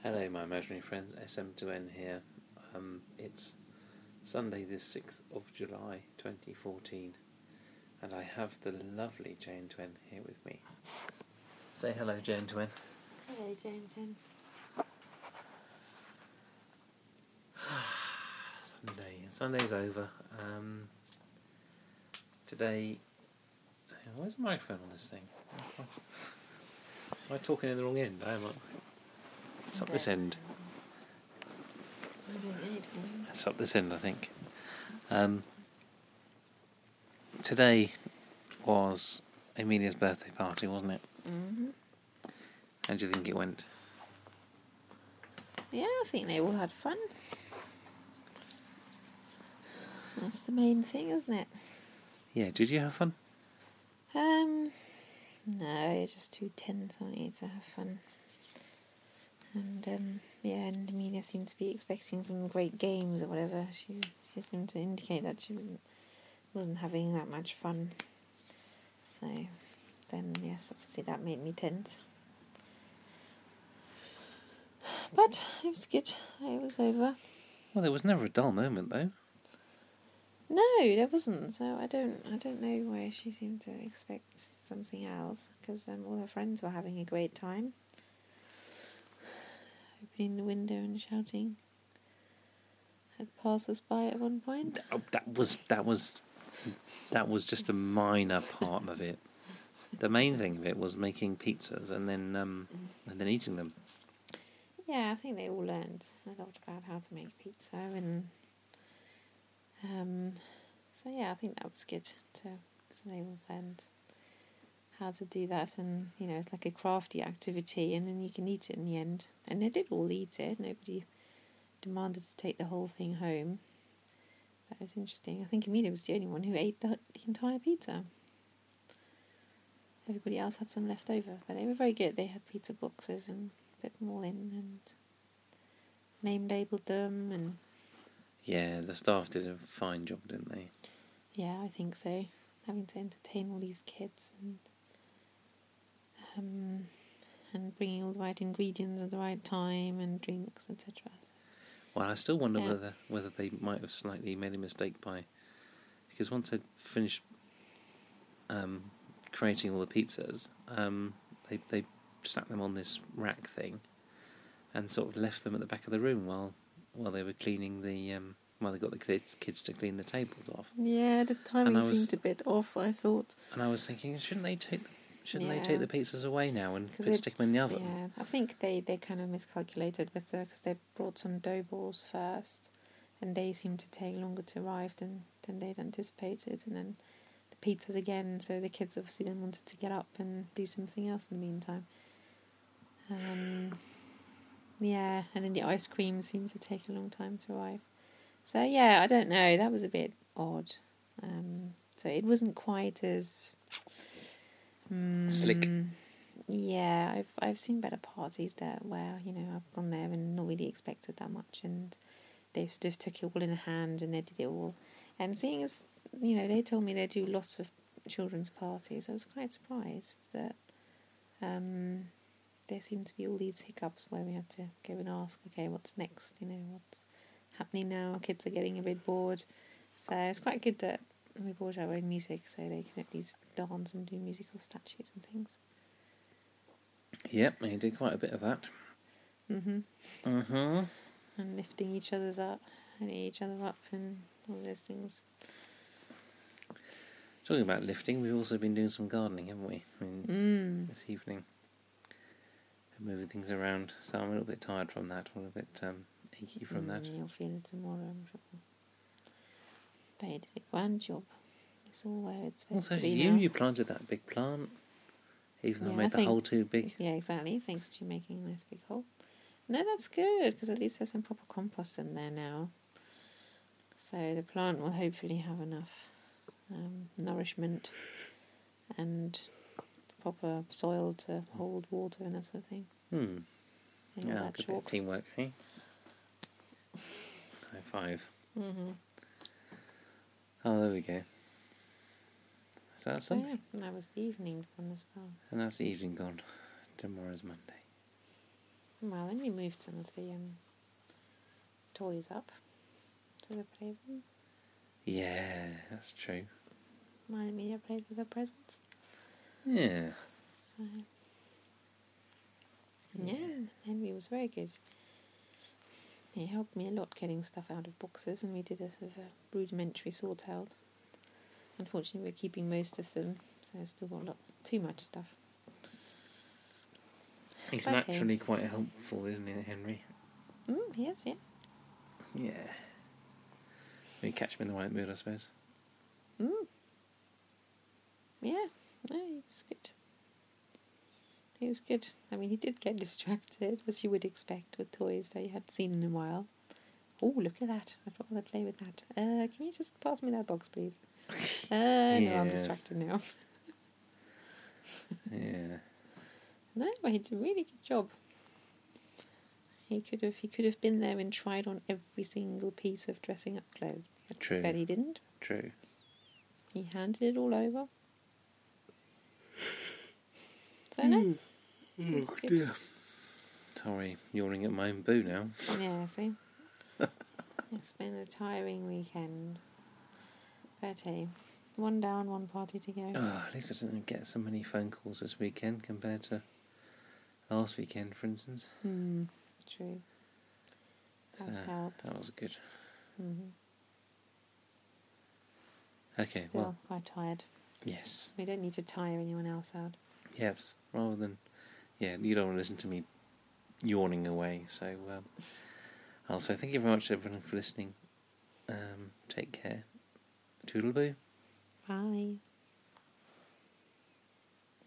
Hello, my imaginary friends. SM2N here. It's Sunday, the 6th of July 2014, and I have the lovely Jane Twin here with me. Say hello, Jane Twin. Hello, Jane Twin. Sunday's over. Today. Where's the microphone on this thing? Am I talking in the wrong end? I am. It's up this end. I don't need one. It's up this end, I think. Today was Amelia's birthday party, wasn't it? Mm-hmm. How do you think it went? Yeah, I think they all had fun. That's the main thing, isn't it? Yeah, did you have fun? No, you're just too tense, aren't you, to have fun. And, and Amelia seemed to be expecting some great games or whatever. She seemed to indicate that she wasn't having that much fun. So, then, yes, obviously that made me tense. But it was good. It was over. Well, there was never a dull moment, though. No, there wasn't. So I don't know why she seemed to expect something else. Because all her friends were having a great time, opening the window and shouting at passers-by at one point. That was just a minor part of it. The main thing of it was making pizzas and then eating them. Yeah, I think they all learned a lot about how to make pizza, and so yeah, I think that was good too. So they all learned how to do that, and it's like a crafty activity, and then you can eat it in the end. And they did all eat it. Nobody demanded to take the whole thing home. That was interesting. I think Amelia was the only one who ate the entire pizza. Everybody else had some left over, but they were very good. They had pizza boxes and put them all in and name labelled them, and Yeah, the staff did a fine job, didn't they? yeah, I think so. Having to entertain all these kids and bringing all the right ingredients at the right time and drinks, etc. Well, I still wonder whether they might have slightly made a mistake because once they'd finished creating all the pizzas, they stacked them on this rack thing and sort of left them at the back of the room while they were cleaning while they got the kids to clean the tables off. Yeah, the timing seemed a bit off, I thought. And I was thinking, shouldn't they take the pizzas away now and stick them in the oven? Yeah, I think they kind of miscalculated because they brought some dough balls first, and they seemed to take longer to arrive than they'd anticipated, and then the pizzas again. So the kids obviously then wanted to get up and do something else in the meantime. Yeah, and then the ice cream seemed to take a long time to arrive. So yeah, I don't know. That was a bit odd. So it wasn't quite as slick. Yeah, I've seen better parties where I've gone there and not really expected that much, and they sort of took it all in hand and they did it all. And seeing as they told me they do lots of children's parties, I was quite surprised that there seemed to be all these hiccups where we had to go and ask, okay, what's next? What's happening now? Kids are getting a bit bored, so it's quite good that we brought our own music so they can at least dance and do musical statues and things. Yep, he did quite a bit of that. And lifting each other up and all those things. Talking about lifting, we've also been doing some gardening, haven't we? This evening. Moving things around, so I'm a little bit tired from that. I'm a little bit achy from that. You'll feel it tomorrow, I'm sure. But you did a grand job. It's all where it's supposed to be now. You planted that big plant, even though I made the hole too big. Yeah, exactly. Thanks to you making a nice big hole. No, that's good, because at least there's some proper compost in there now. So the plant will hopefully have enough nourishment and proper soil to hold water and that sort of thing. Yeah, good bit of teamwork, eh? High five. Oh, there we go. So that's Sunday. Yeah, and that was the evening gone as well. And that's the evening gone. Tomorrow's Monday. Well, then we moved some of the toys up to the playroom. Yeah, that's true. Mia played with her presents. Yeah. So, yeah, Henry was very good. He helped me a lot getting stuff out of boxes, and we did a sort of a rudimentary sort out. Unfortunately, we're keeping most of them, so I've still got too much stuff. He's But naturally quite helpful, isn't he, Henry? Yes, yeah. Yeah. You catch him in the right mood, I suppose. Yeah, no, he was good. He was good. I mean, he did get distracted, as you would expect, with toys that you hadn't seen in a while. Oh, look at that. I'd rather play with that. Can you just pass me that box, please? No, I'm distracted now. Yeah. No, but he did a really good job. He could have been there and tried on every single piece of dressing up clothes. True. But he didn't. True. He handed it all over. So no. Oh dear. Sorry, yawning at my own boo now. Yeah, see? It's been a tiring weekend. But hey, one down, one party to go. At least I didn't get so many phone calls this weekend compared to last weekend, for instance. True. That helped. That was good. Mm-hmm. Okay, Still quite tired. Yes. We don't need to tire anyone else out. Yes, rather than... Yeah, you don't want to listen to me yawning away, so... Also, thank you very much, everyone, for listening. Take care. Toodle-boo. Bye.